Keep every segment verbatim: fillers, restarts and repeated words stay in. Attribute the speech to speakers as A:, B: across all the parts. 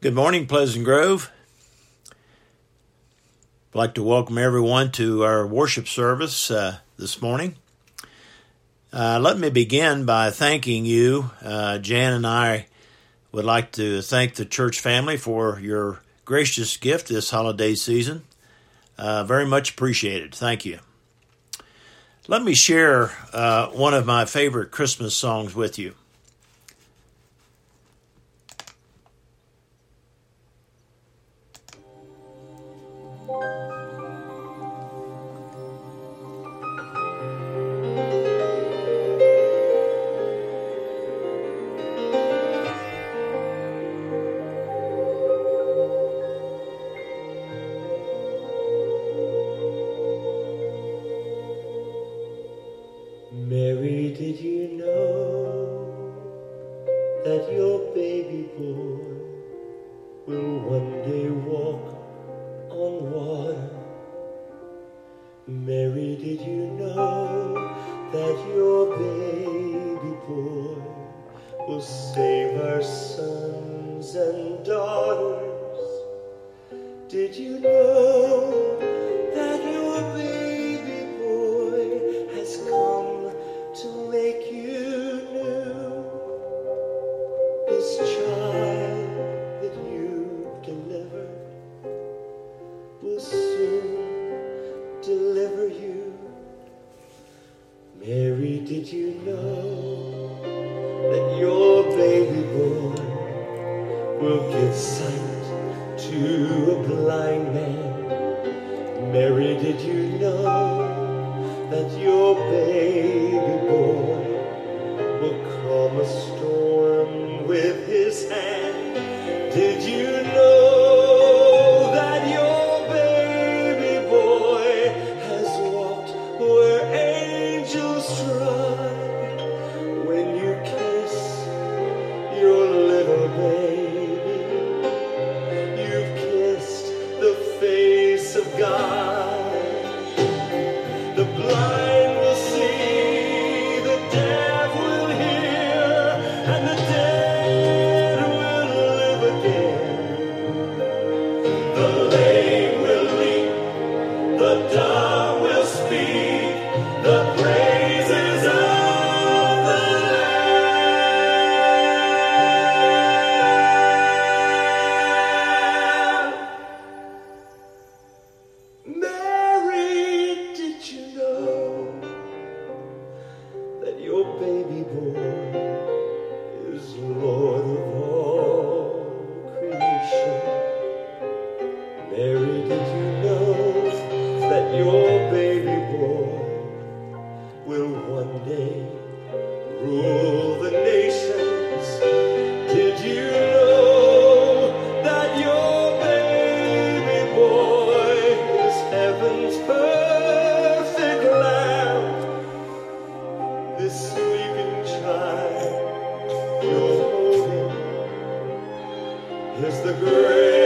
A: Good morning, Pleasant Grove. I'd like to welcome everyone to our worship service uh, this morning. Uh, let me begin by thanking you. Uh, Jan and I would like to thank the church family for your gracious gift this holiday season. Uh, very much appreciated. Thank you. Let me share uh, one of my favorite Christmas songs with you.
B: Mary, did you know that your baby boy will one day walk on water? Mary, did you know that your baby boy will save our sons and daughters? Did you know that your baby boy has come to make you new? This child that you've delivered will soon deliver you. Mary, did you know that your baby boy will give sight to a blind man? Mary, did you know that your baby boy will calm a storm with his hand? Did you know that your baby boy has walked where angels trod? When you kiss your little baby, you've kissed the face of God. The blind will see, the deaf will hear, and the dead will live again. The lame will leap, the dumb will speak, the praises of the Lamb. Mary, did you know that your baby boy is Lord of all creation? Mary, did you know that your baby boy will one day rule the nations? Did you know that your baby boy is heaven's perfect lamb? This sleeping child you're holding is the great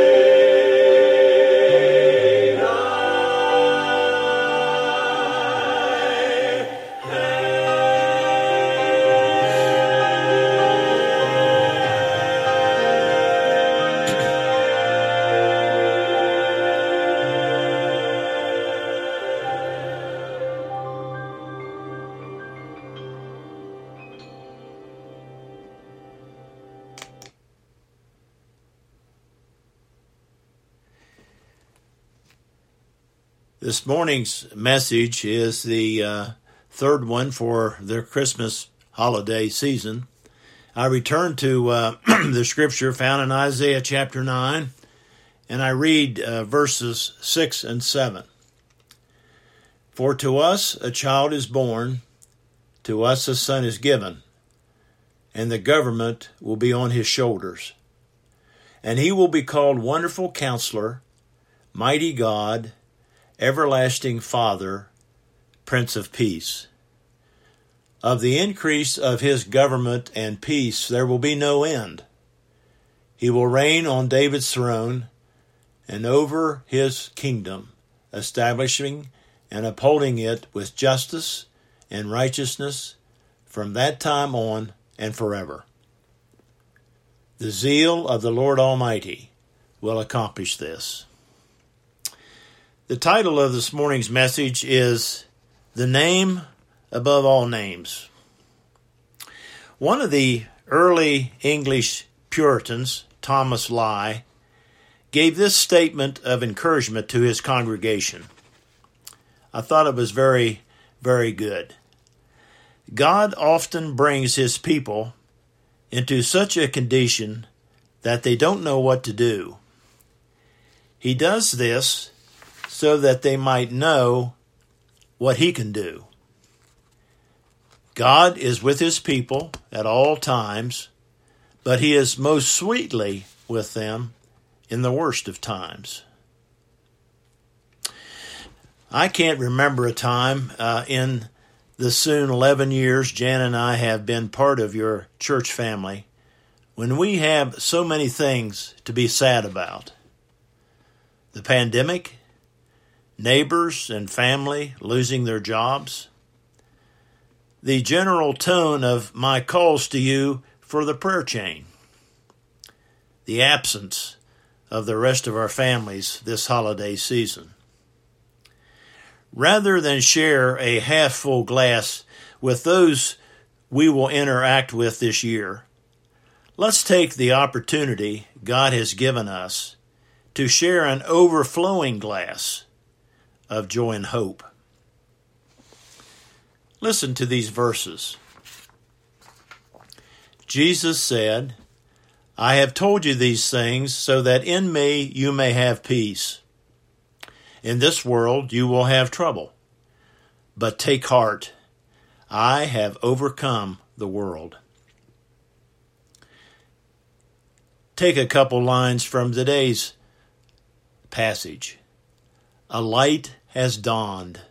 A: This morning's message is the uh, third one for the Christmas holiday season. I return to uh, the scripture found in Isaiah chapter nine, and I read uh, verses six and seven. For to us a child is born, to us a son is given, and the government will be on his shoulders. And he will be called Wonderful Counselor, Mighty God, Everlasting Father, Prince of Peace. Of the increase of his government and peace there will be no end. He will reign on David's throne and over his kingdom, establishing and upholding it with justice and righteousness from that time on and forever. The zeal of the Lord Almighty will accomplish this. The title of this morning's message is The Name Above All Names. One of the early English Puritans, Thomas Lye, gave this statement of encouragement to his congregation. I thought it was very, very good. God often brings his people into such a condition that they don't know what to do. He does this so that they might know what he can do. God is with his people at all times, but he is most sweetly with them in the worst of times. I can't remember a time uh, in the soon eleven years Jan and I have been part of your church family when we have so many things to be sad about. The pandemic, neighbors and family losing their jobs, the general tone of my calls to you for the prayer chain, the absence of the rest of our families this holiday season. Rather than share a half-full glass with those we will interact with this year, let's take the opportunity God has given us to share an overflowing glass of joy and hope. Listen to these verses. Jesus said, I have told you these things so that in me you may have peace. In this world you will have trouble, but take heart. I have overcome the world. Take a couple lines from today's passage. A light has dawned.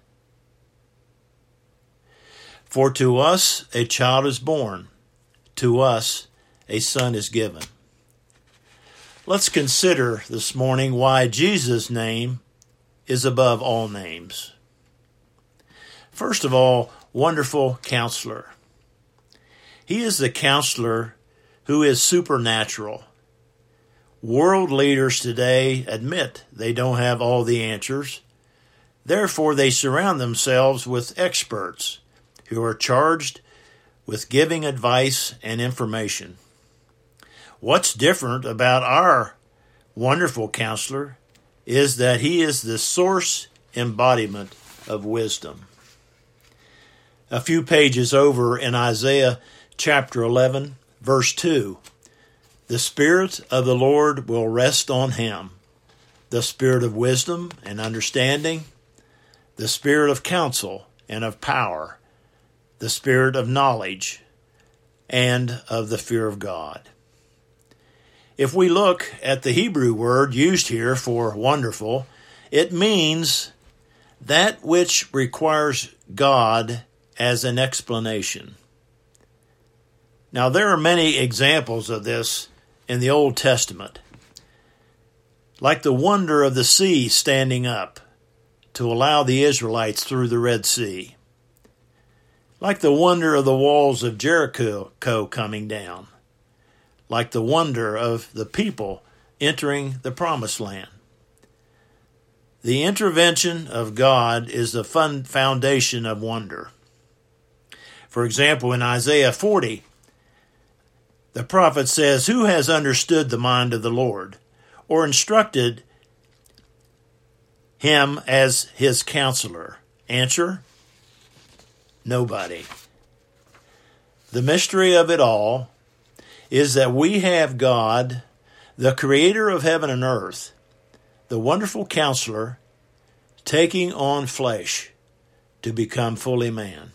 A: For to us a child is born, to us a son is given. Let's consider this morning why Jesus' name is above all names. First of all, Wonderful Counselor. He is the counselor who is supernatural. World leaders today admit they don't have all the answers. Therefore, they surround themselves with experts who are charged with giving advice and information. What's different about our Wonderful Counselor is that he is the source embodiment of wisdom. A few pages over in Isaiah chapter eleven, verse two, the Spirit of the Lord will rest on him, the Spirit of wisdom and understanding, the Spirit of counsel and of power, the Spirit of knowledge and of the fear of God. If we look at the Hebrew word used here for wonderful, it means that which requires God as an explanation. Now, there are many examples of this in the Old Testament, like the wonder of the sea standing up to allow the Israelites through the Red Sea, like the wonder of the walls of Jericho coming down, like the wonder of the people entering the Promised Land. The intervention of God is the fun foundation of wonder. For example, in Isaiah forty, the prophet says, who has understood the mind of the Lord, or instructed him as his counselor? Answer, nobody. The mystery of it all is that we have God, the creator of heaven and earth, the Wonderful Counselor, taking on flesh to become fully man.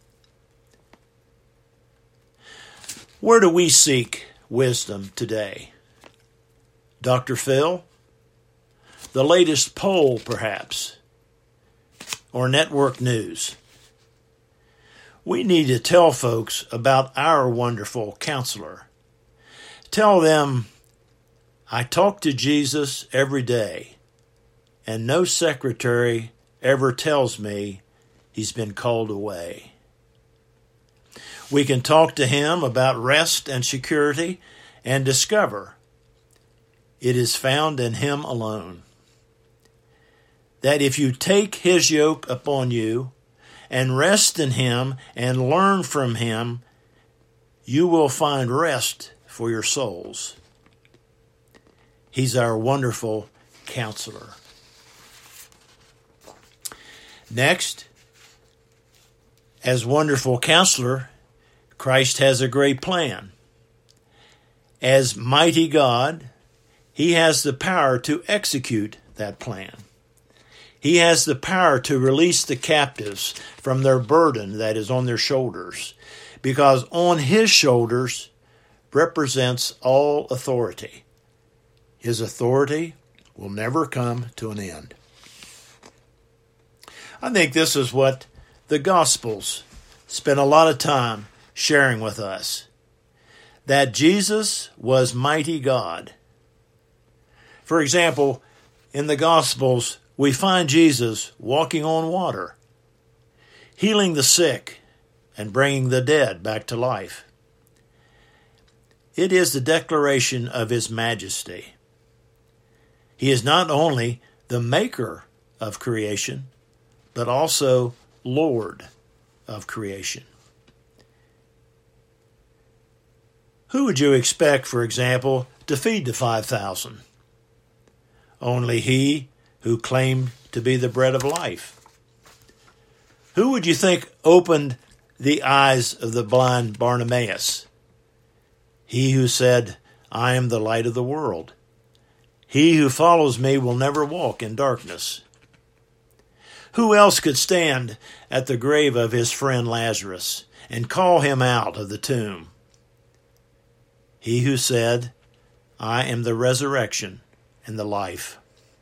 A: Where do we seek wisdom today? Doctor Phil? The latest poll, perhaps? Or network news? We need to tell folks about our Wonderful Counselor. Tell them, I talk to Jesus every day, and no secretary ever tells me he's been called away. We can talk to him about rest and security and discover it is found in him alone. That if you take his yoke upon you and rest in him and learn from him, you will find rest for your souls. He's our wonderful counselor. Next, as wonderful counselor, Christ has a great plan. As mighty God, he has the power to execute that plan. He has the power to release the captives from their burden that is on their shoulders, because on his shoulders represents all authority. His authority will never come to an end. I think this is what the Gospels spend a lot of time sharing with us, that Jesus was mighty God. For example, in the Gospels, we find Jesus walking on water, healing the sick, and bringing the dead back to life. It is the declaration of his majesty. He is not only the maker of creation, but also Lord of creation. Who would you expect, for example, to feed the five thousand? Only he who claimed to be the bread of life. Who would you think opened the eyes of the blind Bartimaeus? He who said, I am the light of the world. He who follows me will never walk in darkness. Who else could stand at the grave of his friend Lazarus and call him out of the tomb? He who said, I am the resurrection and the life.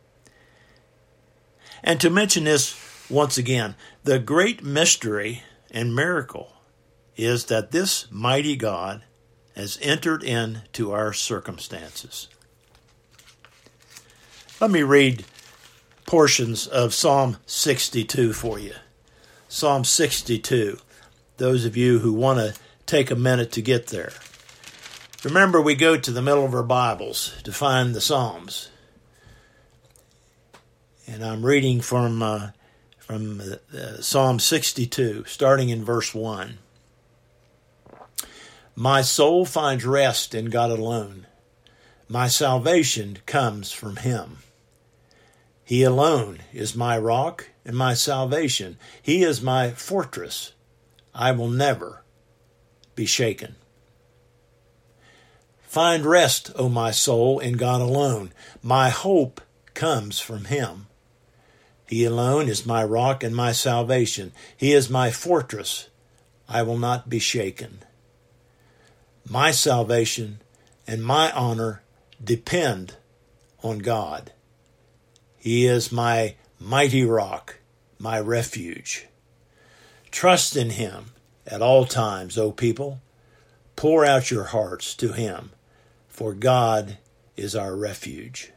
A: And to mention this once again, the great mystery and miracle is that this mighty God has entered into our circumstances. Let me read portions of Psalm sixty-two for you. Psalm sixty-two, those of you who want to take a minute to get there. Remember, we go to the middle of our Bibles to find the Psalms. And I'm reading from uh, from uh, Psalm sixty-two, starting in verse one. My soul finds rest in God alone. My salvation comes from him. He alone is my rock and my salvation. He is my fortress. I will never be shaken. Find rest, O my soul, in God alone. My hope comes from him. He alone is my rock and my salvation. He is my fortress. I will not be shaken. My salvation and my honor depend on God. He is my mighty rock, my refuge. Trust in him at all times, O people. Pour out your hearts to him, for God is our refuge.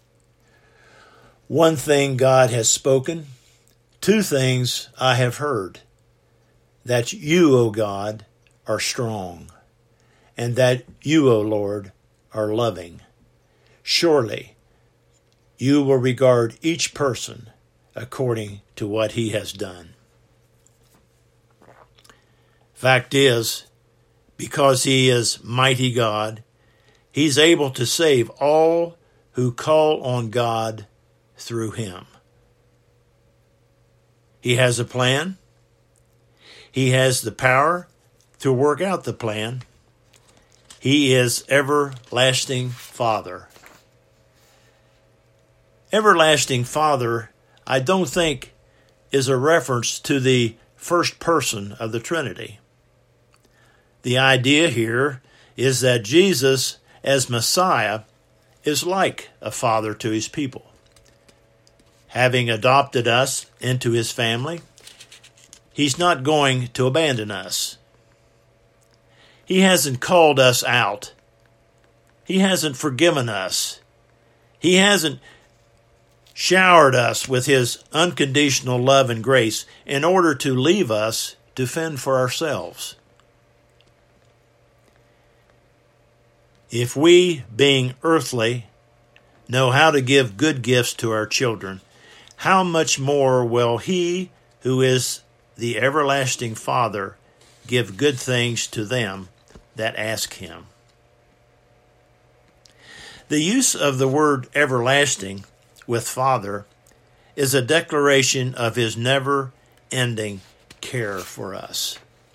A: One thing God has spoken, two things I have heard, that you, O God, are strong, and that you, O Lord, are loving. Surely you will regard each person according to what he has done. Fact is, because he is mighty God, he's able to save all who call on God through him. He has a plan. He has the power to work out the plan. He is everlasting Father. Everlasting Father, I don't think, is a reference to the first person of the Trinity. The idea here is that Jesus, as Messiah, is like a father to his people. Having adopted us into his family, he's not going to abandon us. He hasn't called us out. He hasn't forgiven us. He hasn't showered us with his unconditional love and grace in order to leave us to fend for ourselves. If we, being earthly, know how to give good gifts to our children, how much more will he who is the everlasting Father give good things to them that ask him? The use of the word everlasting with Father is a declaration of his never-ending care for us.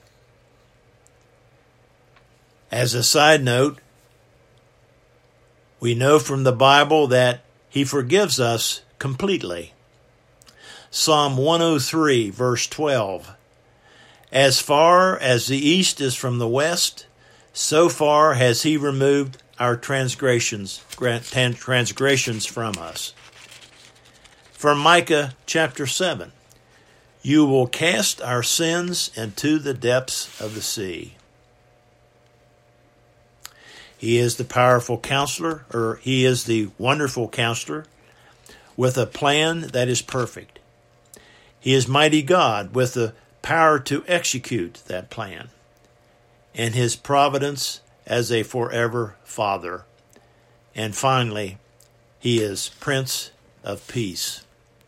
A: As a side note, we know from the Bible that he forgives us completely. Psalm one oh three, verse twelve. As far as the east is from the west, so far has he removed our transgressions, transgressions from us. From Micah chapter seven, you will cast our sins into the depths of the sea. He is the powerful counselor, or he is the wonderful counselor with a plan that is perfect. He is mighty God with the power to execute that plan, and his providence as a forever Father. And finally, he is Prince of Peace.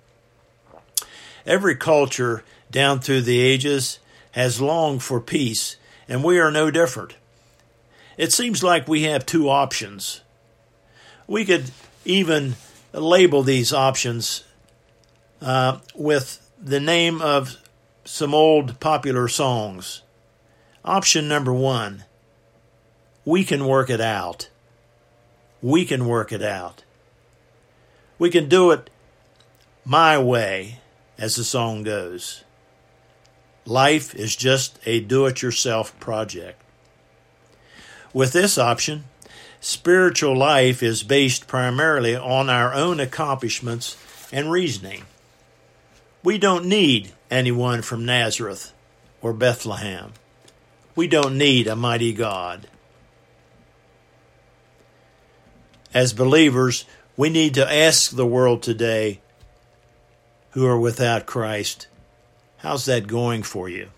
A: Every culture down through the ages has longed for peace, and we are no different. It seems like we have two options. We could even label these options uh, with the name of some old popular songs. Option number one, we can work it out. We can work it out. We can do it my way, as the song goes. Life is just a do-it-yourself project. With this option, spiritual life is based primarily on our own accomplishments and reasoning. We don't need anyone from Nazareth or Bethlehem. We don't need a mighty God. As believers, we need to ask the world today who are without Christ, how's that going for you?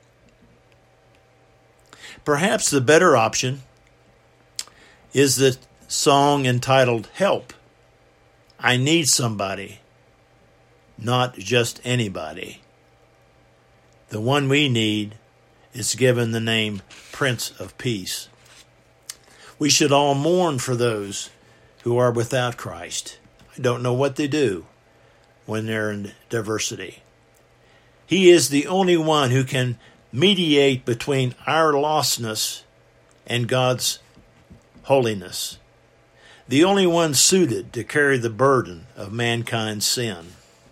A: Perhaps the better option is the song entitled Help. I need somebody, not just anybody. The one we need is given the name Prince of Peace. We should all mourn for those who are without Christ. I don't know what they do when they're in diversity. He is the only one who can mediate between our lostness and God's holiness, the only one suited to carry the burden of mankind's sin.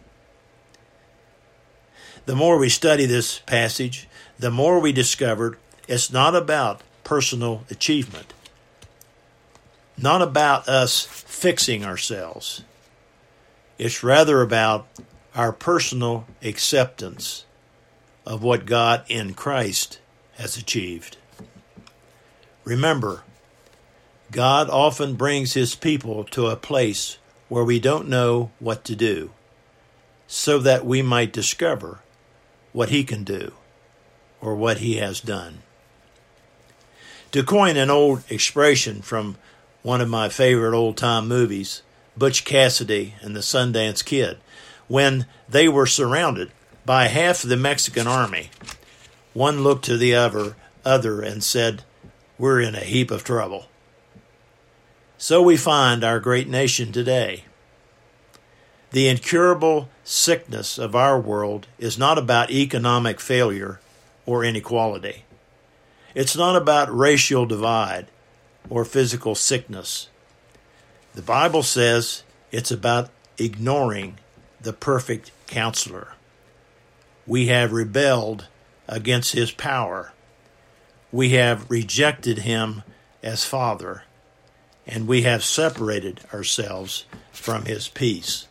A: The more we study this passage, the more we discovered it's not about personal achievement, not about us fixing ourselves. It's rather about our personal acceptance of what God in Christ has achieved. Remember, God often brings his people to a place where we don't know what to do, so that we might discover what he can do or what he has done. To coin an old expression from one of my favorite old-time movies, Butch Cassidy and the Sundance Kid, when they were surrounded by half the Mexican army, one looked to the other, other and said, "We're in a heap of trouble." So we find our great nation today. The incurable sickness of our world is not about economic failure or inequality. It's not about racial divide or physical sickness. The Bible says it's about ignoring the perfect counselor. We have rebelled against his power. We have rejected him as Father, and we have separated ourselves from his peace.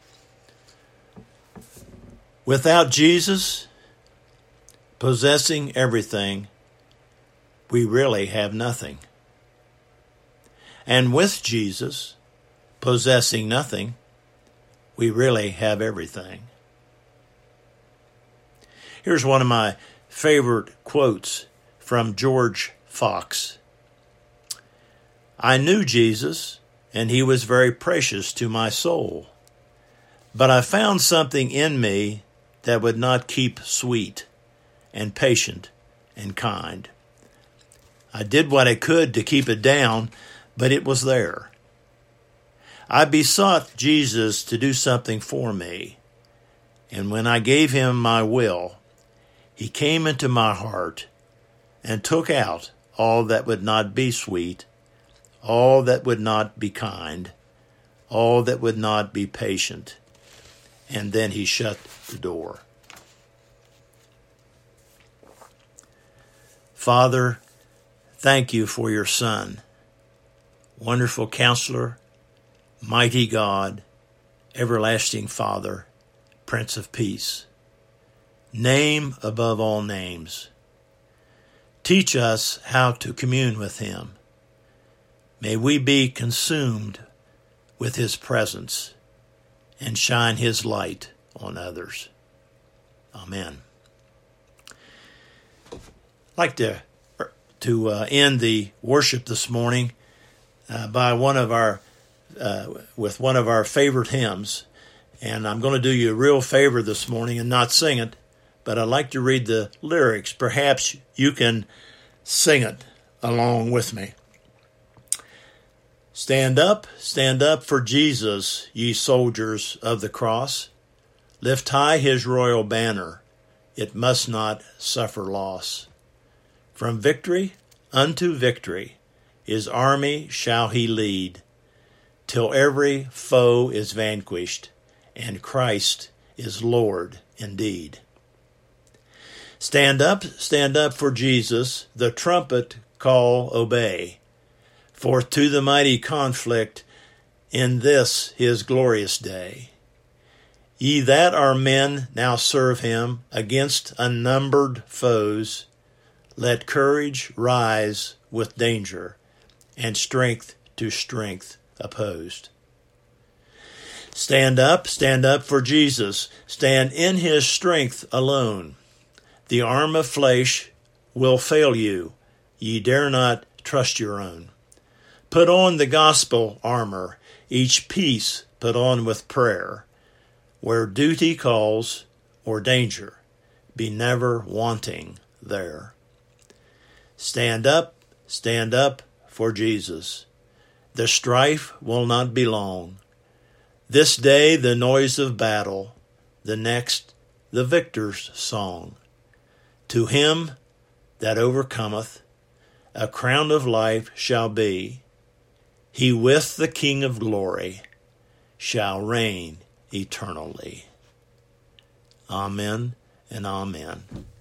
A: Without Jesus possessing everything, we really have nothing. And with Jesus possessing nothing, we really have everything. Here's one of my favorite quotes from George Fox. I knew Jesus, and he was very precious to my soul. But I found something in me that would not keep sweet and patient and kind. I did what I could to keep it down, but it was there. I besought Jesus to do something for me, and when I gave him my will, he came into my heart and took out all that would not be sweet, all that would not be kind, all that would not be patient, and then he shut the door. Father, thank you for your Son, wonderful Counselor, mighty God, everlasting Father, Prince of Peace. Name above all names. Teach us how to commune with him. May we be consumed with his presence and shine his light on others. Amen. I'd like to, to uh, end the worship this morning uh, by one of our uh, with one of our favorite hymns. And I'm going to do you a real favor this morning and not sing it, but I'd like to read the lyrics. Perhaps you can sing it along with me. Stand up, stand up for Jesus, ye soldiers of the cross. Lift high his royal banner, it must not suffer loss. From victory unto victory, his army shall he lead, till every foe is vanquished, and Christ is Lord indeed. Stand up, stand up for Jesus, the trumpet call obey. Forth to the mighty conflict in this his glorious day. Ye that are men now serve him against unnumbered foes. Let courage rise with danger, and strength to strength opposed. Stand up, stand up for Jesus. Stand in his strength alone. The arm of flesh will fail you. Ye dare not trust your own. Put on the gospel armor, each piece put on with prayer. Where duty calls or danger, be never wanting there. Stand up, stand up for Jesus. The strife will not be long. This day the noise of battle, the next the victor's song. To him that overcometh, a crown of life shall be. He with the King of glory shall reign eternally. Amen and amen.